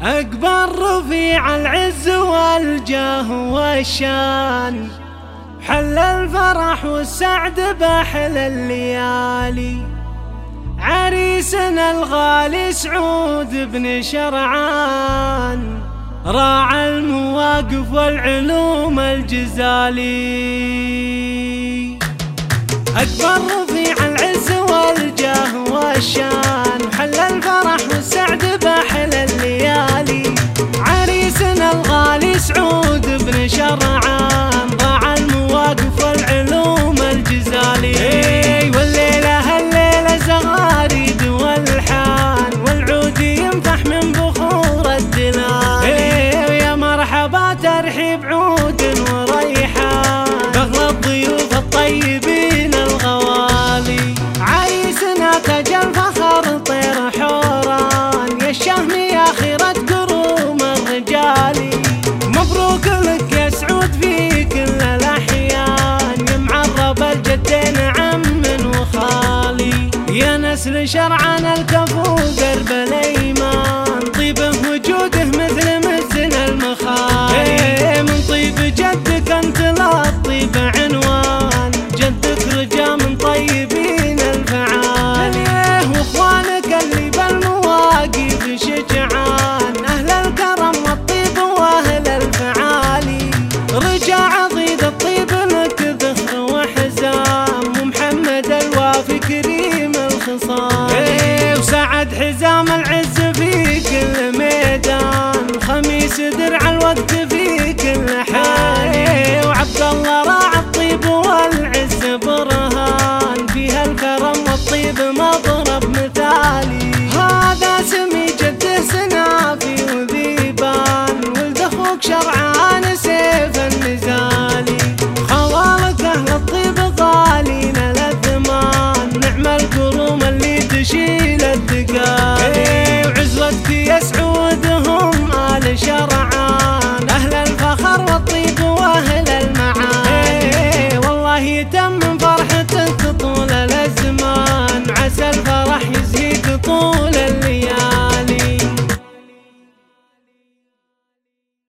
أكبر رفيع العز والجاه والشان، حل الفرح والسعد بأحلى الليالي. عريسنا الغالي سعود بن شرعان، راعى المواقف والعلوم الجزالي. أكبر رفيع العز والجاه والشان، حل الفرح والسعد بأحلى الليالي. عريسنا الغالي سعود بن شرعان، راعى المواقف والعلوم الجزالي. والليلة هالليلة زغاريد والحان، والعود ينفح من بخور الدلال. يا مرحبا ترحيب عود وريحان، بغلى الضيوف الطيبين الغوالي. عريسنا تاج الفخر طير حوران، يا الشهم يا خيرة كروم الرجالي. مبروك لك يا سعود في كل الأحيان، يا معرب الجدين عم وخالي. يا نسل شرعان الكفو قرب الأيمان، طيبه وجوده مثل المخالي. من طيب جدك انت للطيب عنوان، جدك رجا من طيبين الفعال. واخوانك اللي بالمواقف شجعان، اهل الكرم والطيب واهل الفعالي. رجا عضيد الطيب لك ذخر وحزام، ومحمد الوافي كريم الخصال. وسعد حزام العز في كل ميدان، خميس درع الوقت